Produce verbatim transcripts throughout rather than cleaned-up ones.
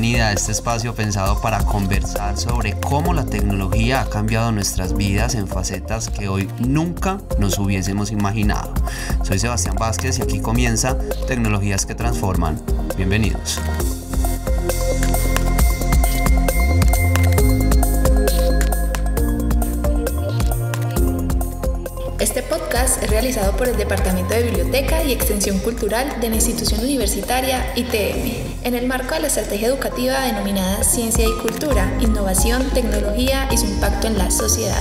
bienvenida a este espacio pensado para conversar sobre cómo la tecnología ha cambiado nuestras vidas en facetas que hoy nunca nos hubiésemos imaginado. Soy Sebastián Vázquez y aquí comienza Tecnologías que Transforman. Bienvenidos. Este podcast es realizado por el Departamento de Biblioteca y Extensión Cultural de la institución universitaria I T M, en el marco de la estrategia educativa denominada Ciencia y Cultura, Innovación, Tecnología y su impacto en la sociedad.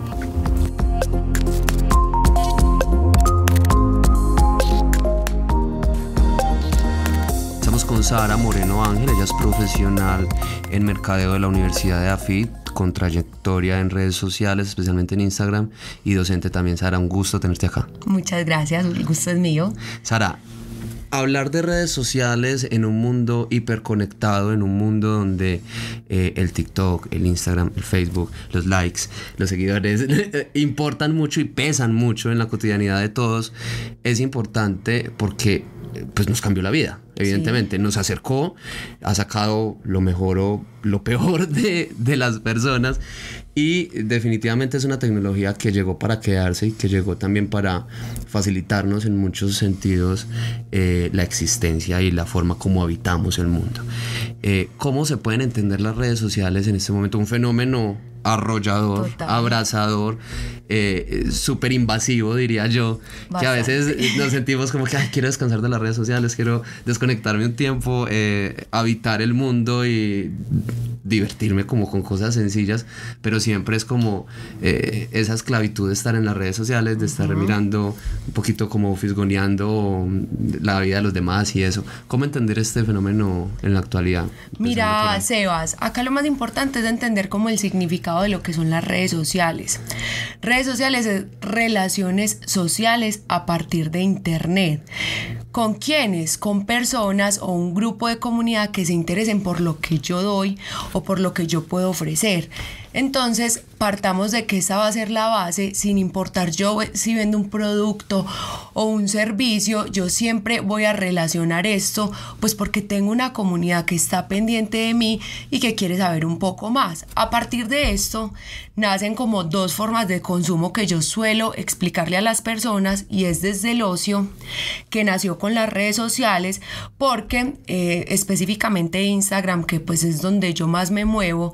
Estamos con Sara Moreno Ángel, ella es profesional en mercadeo de la Universidad de AFIT, con trayectoria en redes sociales, especialmente en Instagram, y docente también. Sara, un gusto tenerte acá. Muchas gracias, el gusto es mío. Sara, hablar de redes sociales en un mundo hiperconectado, en un mundo donde eh, el TikTok, el Instagram, el Facebook, los likes, los seguidores importan mucho y pesan mucho en la cotidianidad de todos, es importante porque pues nos cambió la vida, evidentemente. Sí. Nos acercó, ha sacado lo mejor o lo peor de, de las personas, y definitivamente es una tecnología que llegó para quedarse y que llegó también para facilitarnos en muchos sentidos eh, la existencia y la forma como habitamos el mundo. Eh, ¿Cómo se pueden entender las redes sociales en este momento? Un fenómeno arrollador, total, abrazador, eh, súper invasivo, diría yo. Bastante. Que a veces nos sentimos como que ay, quiero descansar de las redes sociales, quiero desconectarme un tiempo, eh, habitar el mundo y divertirme como con cosas sencillas, pero siempre es como eh, esa esclavitud de estar en las redes sociales, de estar uh-huh. mirando un poquito como fisgoneando la vida de los demás y eso. ¿Cómo entender este fenómeno en la actualidad? Mira, Sebas, acá lo más importante es entender como el significado de lo que son las redes sociales. Redes sociales es relaciones sociales a partir de internet. ¿Con quiénes? Con personas o un grupo de comunidad que se interesen por lo que yo doy o por lo que yo puedo ofrecer. Entonces, partamos de que esa va a ser la base, sin importar yo si vendo un producto o un servicio, yo siempre voy a relacionar esto, pues porque tengo una comunidad que está pendiente de mí y que quiere saber un poco más. A partir de esto, nacen como dos formas de consumo que yo suelo explicarle a las personas, y es desde el ocio, que nació con las redes sociales, porque eh, específicamente Instagram, que pues es donde yo más me muevo,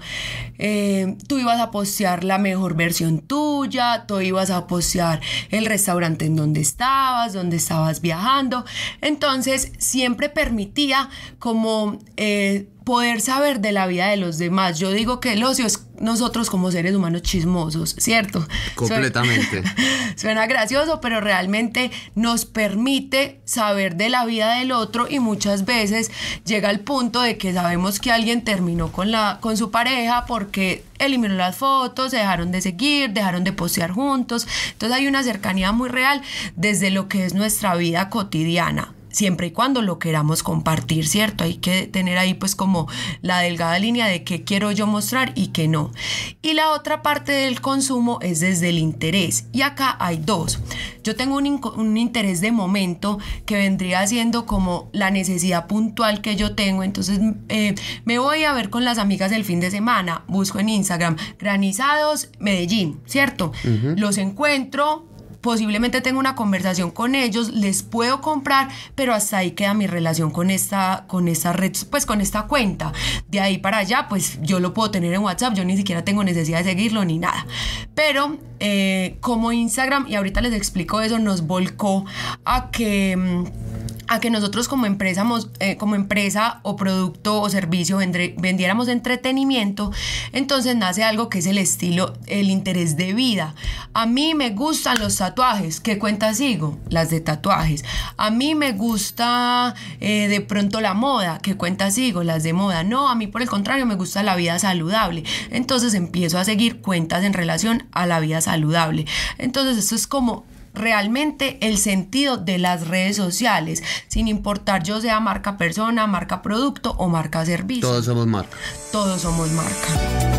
eh, tú ibas a postear la mejor versión tuya, tú ibas a postear el restaurante en donde estabas, donde estabas viajando. Entonces siempre permitía como eh, poder saber de la vida de los demás. Yo digo que el ocio es nosotros como seres humanos chismosos, ¿cierto? Completamente. Suena, suena gracioso, pero realmente nos permite saber de la vida del otro, y muchas veces llega al punto de que sabemos que alguien terminó con, la, con su pareja porque eliminó las fotos, se dejaron de seguir, dejaron de postear juntos. Entonces hay una cercanía muy real desde lo que es nuestra vida cotidiana, siempre y cuando lo queramos compartir, ¿cierto? Hay que tener ahí pues como la delgada línea de qué quiero yo mostrar y qué no. Y la otra parte del consumo es desde el interés, y acá hay dos. Yo tengo un, in- un interés de momento que vendría siendo como la necesidad puntual que yo tengo. Entonces eh, me voy a ver con las amigas el fin de semana, busco en Instagram granizados Medellín, ¿cierto? Uh-huh. Los encuentro, posiblemente tengo una conversación con ellos, les puedo comprar, pero hasta ahí queda mi relación con esta, con esta red, pues con esta cuenta. De ahí para allá, pues yo lo puedo tener en WhatsApp, yo ni siquiera tengo necesidad de seguirlo ni nada. Pero eh, como Instagram, y ahorita les explico eso, nos volcó a que... a que nosotros como empresa, eh, como empresa o producto o servicio vendré, vendiéramos entretenimiento. Entonces nace algo que es el estilo, el interés de vida. A mí me gustan los tatuajes, ¿qué cuentas sigo? Las de tatuajes. A mí me gusta eh, de pronto la moda, ¿qué cuentas sigo? Las de moda. No, a mí por el contrario me gusta la vida saludable. Entonces empiezo a seguir cuentas en relación a la vida saludable. Entonces esto es como realmente el sentido de las redes sociales, sin importar yo sea marca persona, marca producto o marca servicio. Todos somos marca. Todos somos marca.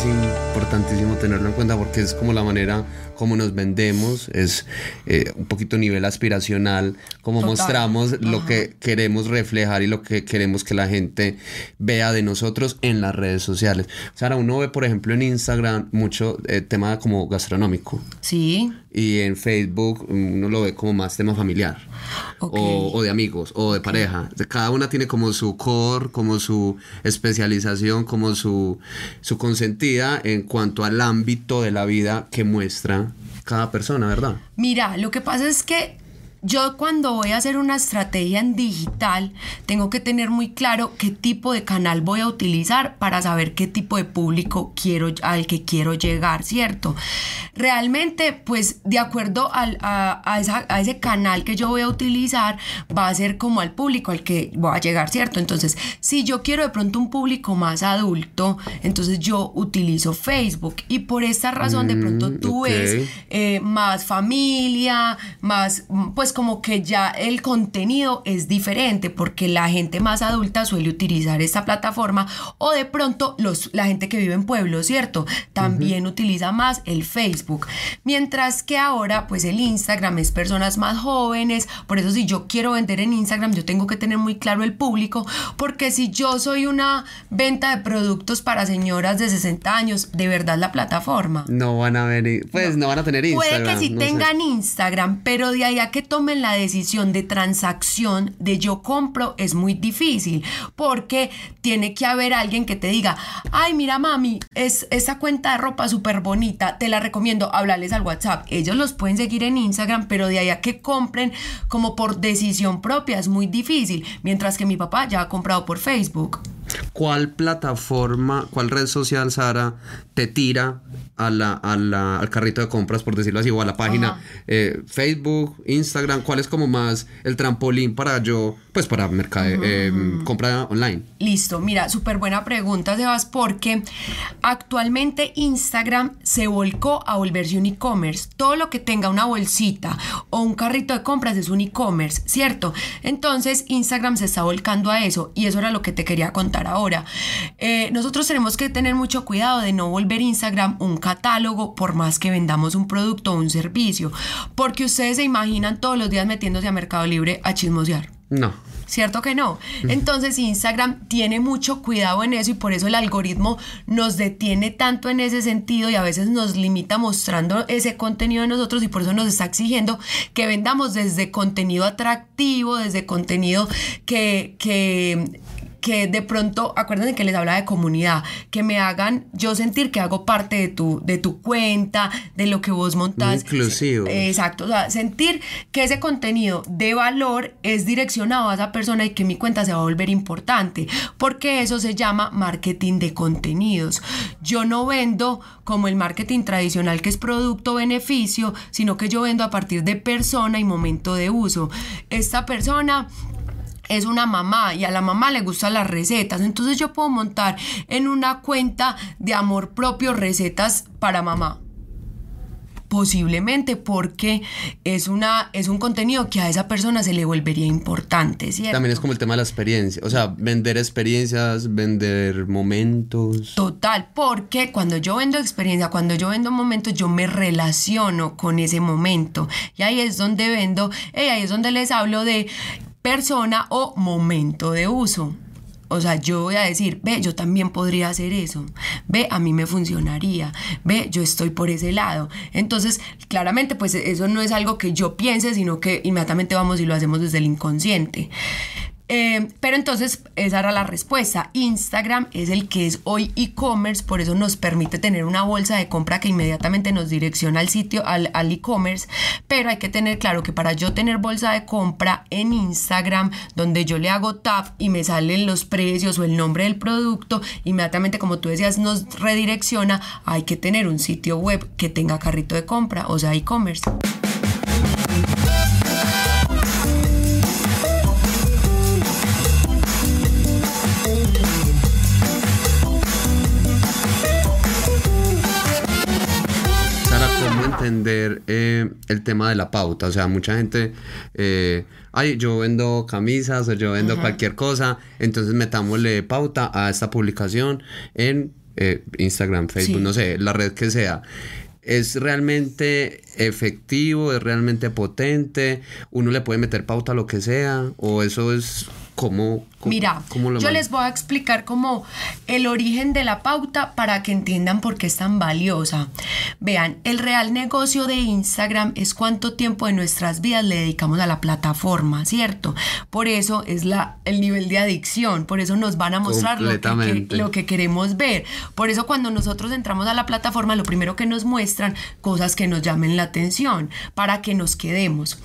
importantísimo tenerlo en cuenta porque es como la manera como nos vendemos, es eh, un poquito nivel aspiracional, como Total. mostramos Ajá. lo que queremos reflejar y lo que queremos que la gente vea de nosotros en las redes sociales. O sea, ahora uno ve, por ejemplo, en Instagram mucho eh, tema como gastronómico. Sí. Y en Facebook uno lo ve como más tema familiar. Okay. O, o de amigos, o de okay. pareja. Cada una tiene como su core, como su especialización, como su, su consentida en cuanto al ámbito de la vida que muestra cada persona, ¿verdad? Mira, lo que pasa es que yo cuando voy a hacer una estrategia en digital tengo que tener muy claro qué tipo de canal voy a utilizar para saber qué tipo de público quiero, al que quiero llegar, ¿cierto? Realmente, pues de acuerdo al, a, a, esa, a ese canal que yo voy a utilizar va a ser como al público al que voy a llegar, ¿cierto? Entonces, si yo quiero de pronto un público más adulto, entonces yo utilizo Facebook y por esta razón de pronto tú okay. ves eh, más familia, más pues como que ya el contenido es diferente porque la gente más adulta suele utilizar esta plataforma o de pronto los, la gente que vive en pueblos, ¿cierto? También uh-huh. utiliza más el Facebook. Mientras que ahora pues el Instagram es personas más jóvenes, por eso si yo quiero vender en Instagram yo tengo que tener muy claro el público, porque si yo soy una venta de productos para señoras de sesenta años, de verdad la plataforma no van a ver, pues no, no van a tener Instagram. Puede que sí no tengan sé. Instagram, pero de ahí a que tomen la decisión de transacción de yo compro es muy difícil, porque tiene que haber alguien que te diga, ay mira mami, es esa cuenta de ropa súper bonita, te la recomiendo, hablarles al WhatsApp. Ellos los pueden seguir en Instagram, pero de ahí a que compren como por decisión propia es muy difícil, mientras que mi papá ya ha comprado por Facebook. ¿Cuál plataforma, cuál red social, Sara, te tira a la, a la, al carrito de compras, por decirlo así, o a la página? Eh, Facebook, Instagram, ¿cuál es como más el trampolín para yo, pues para mercade, uh-huh. eh, compra online? Listo, mira, súper buena pregunta, Sebas, porque actualmente Instagram se volcó a volverse un e-commerce. Todo lo que tenga una bolsita o un carrito de compras es un e-commerce, ¿cierto? Entonces Instagram se está volcando a eso y eso era lo que te quería contar ahora. Eh, nosotros tenemos que tener mucho cuidado de no volver Instagram un catálogo por más que vendamos un producto o un servicio, porque ustedes se imaginan todos los días metiéndose a Mercado Libre a chismosear. No. ¿Cierto que no? Entonces Instagram tiene mucho cuidado en eso y por eso el algoritmo nos detiene tanto en ese sentido y a veces nos limita mostrando ese contenido de nosotros y por eso nos está exigiendo que vendamos desde contenido atractivo, desde contenido que... que que de pronto, acuérdense que les hablaba de comunidad, que me hagan yo sentir que hago parte de tu, de tu cuenta, de lo que vos montás. Inclusivo. Exacto, o sea, sentir que ese contenido de valor es direccionado a esa persona y que mi cuenta se va a volver importante, porque eso se llama marketing de contenidos. Yo no vendo como el marketing tradicional que es producto-beneficio, sino que yo vendo a partir de persona y momento de uso. Esta persona es una mamá y a la mamá le gustan las recetas, entonces yo puedo montar en una cuenta de amor propio recetas para mamá. Posiblemente porque es una es un contenido que a esa persona se le volvería importante, ¿cierto? También es como el tema de la experiencia, o sea, vender experiencias, vender momentos. Total, porque cuando yo vendo experiencia, cuando yo vendo momentos, yo me relaciono con ese momento y ahí es donde vendo, eh, ahí es donde les hablo de persona o momento de uso. O sea, yo voy a decir, ve, yo también podría hacer eso, ve, a mí me funcionaría, ve, yo estoy por ese lado. Entonces, claramente, pues eso no es algo que yo piense, sino que inmediatamente vamos y lo hacemos desde el inconsciente. Eh, pero entonces esa era la respuesta. Instagram es el que es hoy e-commerce, por eso nos permite tener una bolsa de compra que inmediatamente nos direcciona al sitio, al, al e-commerce. Pero hay que tener claro que para yo tener bolsa de compra en Instagram, donde yo le hago tap y me salen los precios o el nombre del producto, inmediatamente, como tú decías, nos redirecciona. Hay que tener un sitio web que tenga carrito de compra, o sea, e-commerce. Entender eh, el tema de la pauta, o sea, mucha gente eh, ay, yo vendo camisas o yo vendo uh-huh. cualquier cosa, entonces metámosle pauta a esta publicación en eh, Instagram, Facebook, sí. no sé, la red que sea, ¿es realmente efectivo? ¿Es realmente potente? ¿Uno le puede meter pauta a lo que sea? ¿O eso es como... Mira, ¿cómo lo yo man- les voy a explicar como el origen de la pauta para que entiendan por qué es tan valiosa. Vean, el real negocio de Instagram es cuánto tiempo de nuestras vidas le dedicamos a la plataforma, ¿cierto? Por eso es la, el nivel de adicción, por eso nos van a mostrar lo que, que, lo que queremos ver. Por eso cuando nosotros entramos a la plataforma, lo primero que nos muestran cosas que nos llamen la atención, para que nos quedemos.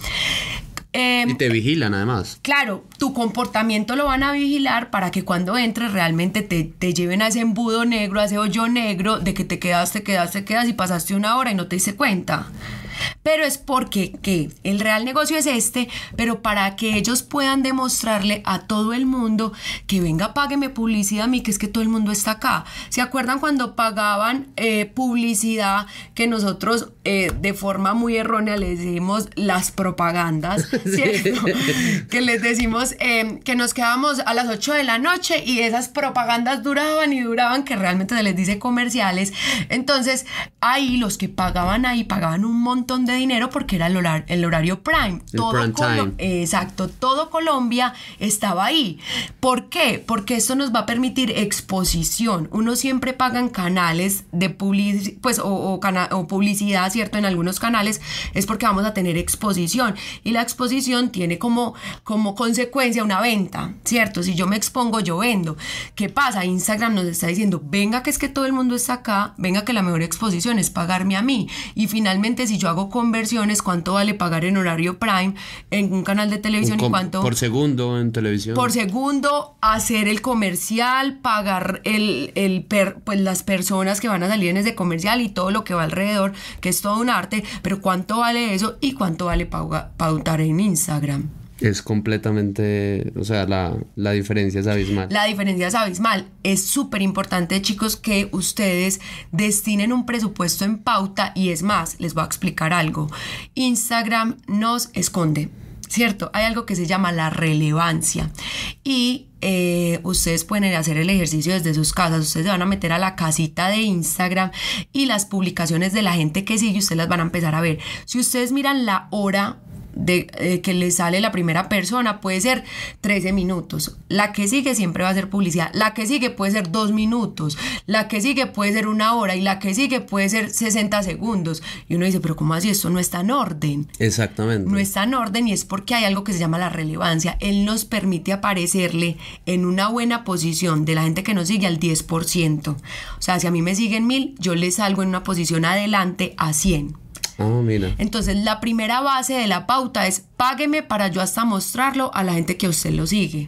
Eh, y te vigilan además. Claro, tu comportamiento lo van a vigilar para que cuando entres realmente te, te lleven a ese embudo negro, a ese hoyo negro de que te quedas, te quedas, te quedas y pasaste una hora y no te diste cuenta. Pero es porque que el real negocio es este, pero para que ellos puedan demostrarle a todo el mundo que venga, págueme publicidad a mí, que es que todo el mundo está acá. ¿Se acuerdan cuando pagaban eh, publicidad que nosotros eh, de forma muy errónea les decimos las propagandas, ¿cierto? Que les decimos eh, que nos quedábamos a las ocho de la noche y esas propagandas duraban y duraban, que realmente se les dice comerciales. Entonces ahí los que pagaban ahí pagaban un montón de dinero porque era el horario, el horario prime. El todo prime Colo- time. Exacto, todo Colombia estaba ahí. ¿Por qué? Porque esto nos va a permitir exposición. Uno siempre paga en canales de publicidad, pues, o, o, cana- o publicidad, ¿cierto? En algunos canales es porque vamos a tener exposición. Y la exposición tiene como, como consecuencia una venta, ¿cierto? Si yo me expongo, yo vendo. ¿Qué pasa? Instagram nos está diciendo, venga que es que todo el mundo está acá, venga que la mejor exposición es pagarme a mí. Y finalmente, si yo hago conversiones, ¿cuánto vale pagar en horario prime en un canal de televisión? Com- y cuánto por segundo en televisión. por segundo, hacer el comercial, pagar el, el per, pues las personas que van a salir en ese comercial y todo lo que va alrededor, que es todo un arte, pero ¿cuánto vale eso y cuánto vale pauga, pautar en Instagram? Es completamente, o sea, la, la diferencia es abismal. La diferencia es abismal. Es súper importante, chicos, que ustedes destinen un presupuesto en pauta, y es más, les voy a explicar algo. Instagram nos esconde, ¿cierto? Hay algo que se llama la relevancia y eh, ustedes pueden hacer el ejercicio desde sus casas. Ustedes se van a meter a la casita de Instagram y las publicaciones de la gente que sigue, ustedes las van a empezar a ver. Si ustedes miran la hora de eh, que le sale la primera persona, puede ser trece minutos, la que sigue siempre va a ser publicidad, la que sigue puede ser dos minutos, la que sigue puede ser una hora y la que sigue puede ser sesenta segundos, y uno dice, pero ¿cómo así? Esto no está en orden. Exactamente. No está en orden, y es porque hay algo que se llama la relevancia. Él nos permite aparecerle en una buena posición de la gente que nos sigue al diez por ciento. O sea, si a mí me siguen mil, yo le salgo en una posición adelante a cien. Oh, mira. Entonces la primera base de la pauta es págueme para yo hasta mostrarlo a la gente que usted lo sigue.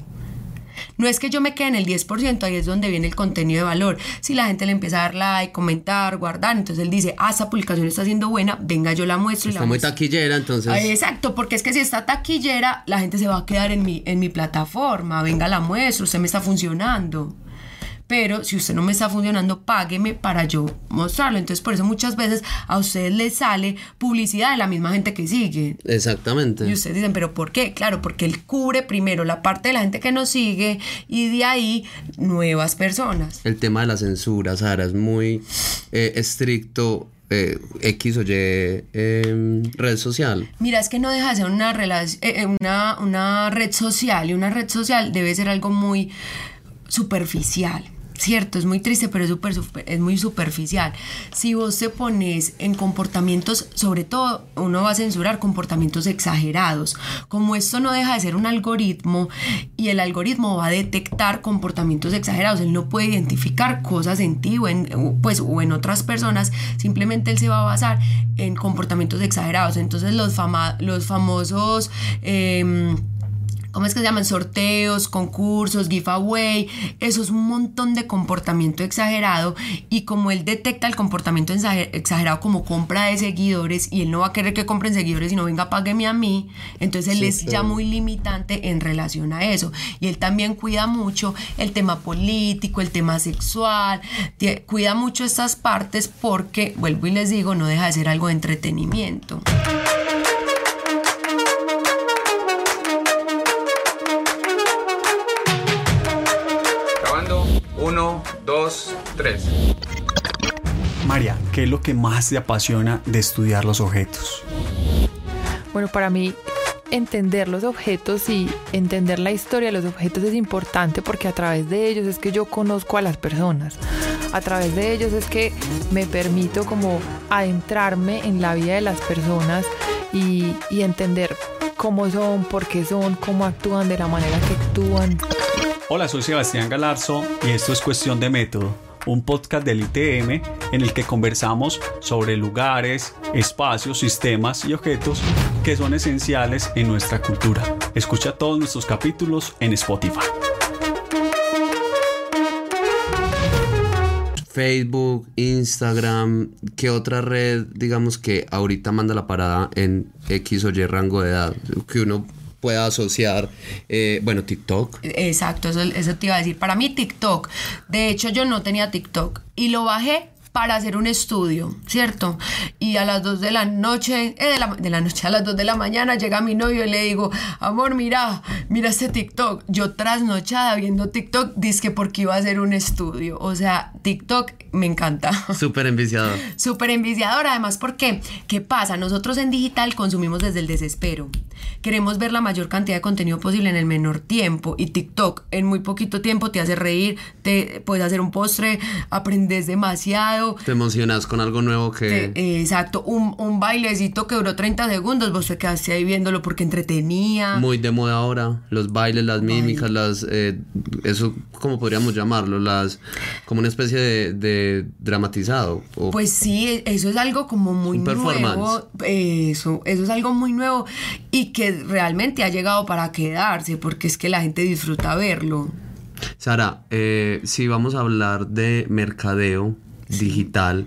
No es que yo me quede en el diez por ciento, ahí es donde viene el contenido de valor. Si la gente le empieza a dar like, comentar, guardar, entonces él dice, ah, esta publicación está siendo buena, venga, yo la muestro. Está y la muy muestro. taquillera, entonces. Ah, exacto, porque es que si está taquillera, la gente se va a quedar en mi, en mi plataforma, venga, la muestro, usted me está funcionando. Pero si usted no me está funcionando, págueme para yo mostrarlo. Entonces, por eso muchas veces a ustedes les sale publicidad de la misma gente que sigue. Exactamente. Y ustedes dicen, ¿pero por qué? Claro, porque él cubre primero la parte de la gente que nos sigue y de ahí nuevas personas. El tema de la censura, Sara, es muy eh, estricto. Eh, X o Y eh, red social. Mira, es que no deja de ser una, relac- eh, una, una red social, y una red social debe ser algo muy superficial. Cierto, es muy triste, pero es, super, super, es muy superficial. Si vos te pones en comportamientos, sobre todo uno va a censurar comportamientos exagerados. Como esto no deja de ser un algoritmo, y el algoritmo va a detectar comportamientos exagerados, él no puede identificar cosas en ti o en, pues, o en otras personas, simplemente él se va a basar en comportamientos exagerados. Entonces los, fama, los famosos... Eh, ¿Cómo es que se llaman? Sorteos, concursos, giveaway. Eso es un montón de comportamiento exagerado, y como él detecta el comportamiento exagerado como compra de seguidores, y él no va a querer que compren seguidores sino venga, págueme a mí, entonces él sí, es claro. ya muy limitante en relación a eso. Y él también cuida mucho el tema político, el tema sexual, cuida mucho estas partes porque, vuelvo y les digo, no deja de ser algo de entretenimiento. Uno, dos, tres. María, ¿qué es lo que más te apasiona de estudiar los objetos? Bueno, para mí entender los objetos y entender la historia de los objetos es importante porque a través de ellos es que yo conozco a las personas. A través de ellos es que me permito como adentrarme en la vida de las personas y, y entender cómo son, por qué son, cómo actúan, de la manera que actúan. Hola, soy Sebastián Galarzo y esto es Cuestión de Método, un podcast del I T M en el que conversamos sobre lugares, espacios, sistemas y objetos que son esenciales en nuestra cultura. Escucha todos nuestros capítulos en Spotify. Facebook, Instagram, ¿qué otra red, digamos, que ahorita manda la parada en X o Y rango de edad? Que uno pueda asociar, eh, bueno, TikTok. Exacto, eso, eso te iba a decir. Para mí TikTok, de hecho yo no tenía TikTok y lo bajé para hacer un estudio, ¿cierto? Y a las dos de la noche, eh, de, la, de la noche a las dos de la mañana llega mi novio y le digo, amor, mira, mira este TikTok. Yo trasnochada viendo TikTok, dizque porque iba a hacer un estudio. O sea, TikTok me encanta. Súper enviciador. Súper enviciador, además porque, ¿qué pasa? Nosotros en digital consumimos desde el desespero. Queremos ver la mayor cantidad de contenido posible en el menor tiempo y TikTok en muy poquito tiempo te hace reír, te puedes hacer un postre, aprendes demasiado. Te emocionas con algo nuevo que... Te, exacto, un, un bailecito que duró treinta segundos, vos te quedaste ahí viéndolo porque entretenía. Muy de moda ahora, los bailes, las mímicas, Baile. las... Eh, eso, ¿cómo podríamos llamarlo? Las... Como una especie de, de dramatizado. O pues sí, eso es algo como muy nuevo. Eso, eso es algo muy nuevo y que realmente ha llegado para quedarse porque es que la gente disfruta verlo. Sara, eh, si vamos a hablar de mercadeo digital,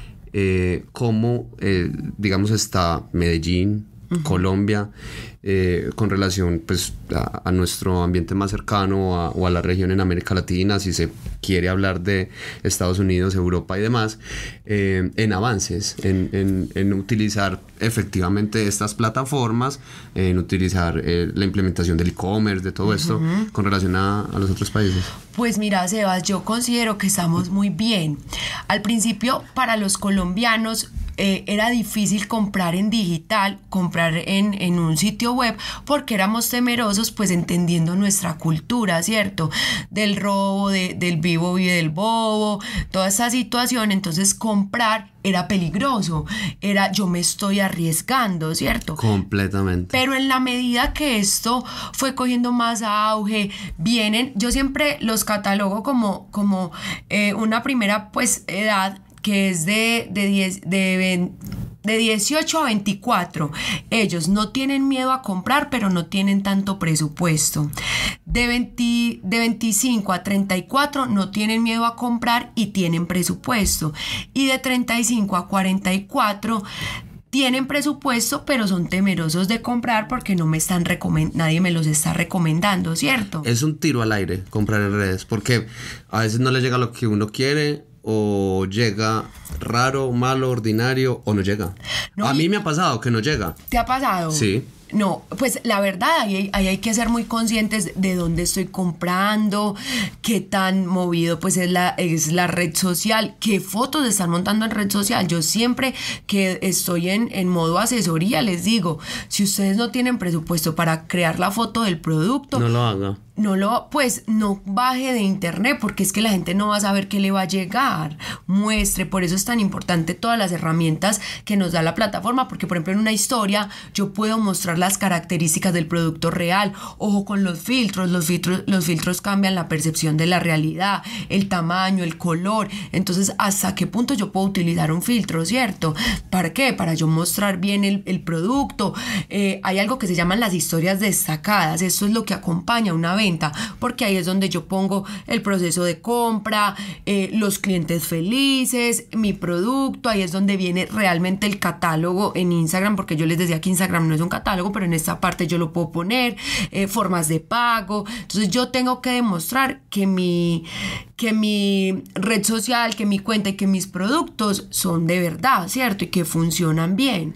eh, cómo eh, digamos está Medellín, uh-huh. Colombia, eh, con relación pues a, a nuestro ambiente más cercano a, o a la región en América Latina, si se quiere hablar de Estados Unidos, Europa y demás, eh, en avances, en, en, en utilizar efectivamente estas plataformas, en utilizar eh, la implementación del e-commerce, de todo uh-huh. esto, con relación a, a los otros países? Pues mira, Sebas, yo considero que estamos muy bien. Al principio, para los colombianos, Eh, era difícil comprar en digital, comprar en, en un sitio web, porque éramos temerosos, pues entendiendo nuestra cultura, ¿cierto? Del robo, de, del vivo vive del bobo, toda esa situación. Entonces comprar era peligroso, era yo me estoy arriesgando, ¿cierto? Completamente. Pero en la medida que esto fue cogiendo más auge, vienen, yo siempre los catalogo como, como eh, una primera pues edad que es de, de, diez, de, de dieciocho a veinticuatro. Ellos no tienen miedo a comprar, pero no tienen tanto presupuesto. De, veinte, de veinticinco a treinta y cuatro no tienen miedo a comprar y tienen presupuesto. Y de treinta y cinco a cuarenta y cuatro tienen presupuesto, pero son temerosos de comprar porque no me están recomend- nadie me los está recomendando, ¿cierto? Es un tiro al aire comprar en redes, porque a veces no le llega lo que uno quiere, o llega raro, malo, ordinario, o no llega. No, a mí me ha pasado que no llega. ¿Te ha pasado? Sí. No, pues la verdad, ahí, ahí hay que ser muy conscientes de dónde estoy comprando, qué tan movido pues es la, es la red social, qué fotos están montando en red social. Yo siempre que estoy en, en modo asesoría les digo, si ustedes no tienen presupuesto para crear la foto del producto, no lo haga. No lo, pues no baje de internet porque es que la gente no va a saber qué le va a llegar. Muestre, por eso es tan importante todas las herramientas que nos da la plataforma, porque por ejemplo en una historia yo puedo mostrar las características del producto real. Ojo con los filtros, los filtros, los filtros cambian la percepción de la realidad, el tamaño, el color. Entonces, ¿hasta qué punto yo puedo utilizar un filtro, cierto? ¿Para qué? Para yo mostrar bien el, el producto. Eh, hay algo que se llaman las historias destacadas. Esto es lo que acompaña una venta, porque ahí es donde yo pongo el proceso de compra, eh, los clientes felices, mi producto. Ahí es donde viene realmente el catálogo en Instagram, porque yo les decía que Instagram no es un catálogo, pero en esta parte yo lo puedo poner, eh, formas de pago. Entonces yo tengo que demostrar que mi, que mi red social, que mi cuenta y que mis productos son de verdad, ¿cierto? Y que funcionan bien.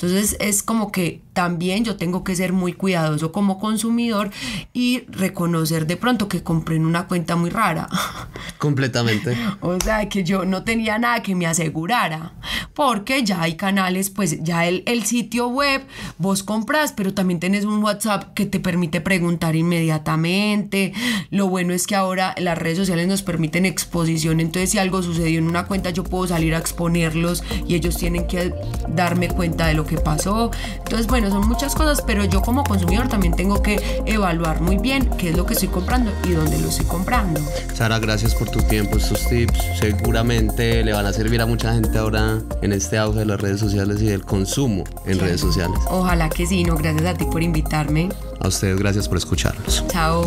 Entonces es como que también yo tengo que ser muy cuidadoso como consumidor y reconocer de pronto que compré en una cuenta muy rara. Completamente. O sea, que yo no tenía nada que me asegurara, porque ya hay canales, pues ya el, el sitio web, vos compras, pero también tenés un WhatsApp que te permite preguntar inmediatamente. Lo bueno es que ahora las redes sociales nos permiten exposición, entonces si algo sucedió en una cuenta yo puedo salir a exponerlos y ellos tienen que darme cuenta de lo que pasó. Entonces bueno, son muchas cosas, pero yo como consumidor también tengo que evaluar muy bien qué es lo que estoy comprando y dónde lo estoy comprando. Sara, gracias por tu tiempo, estos tips seguramente le van a servir a mucha gente ahora en este auge de las redes sociales y del consumo en Claro. redes sociales. Ojalá que sí, no, gracias a ti por invitarme. A ustedes, gracias por escucharnos. Chao.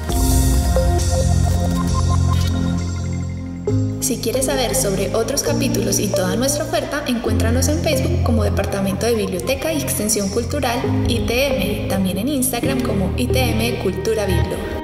Si quieres saber sobre otros capítulos y toda nuestra oferta, encuéntranos en Facebook como Departamento de Biblioteca y Extensión Cultural I T M, también en Instagram como I T M Cultura Biblo.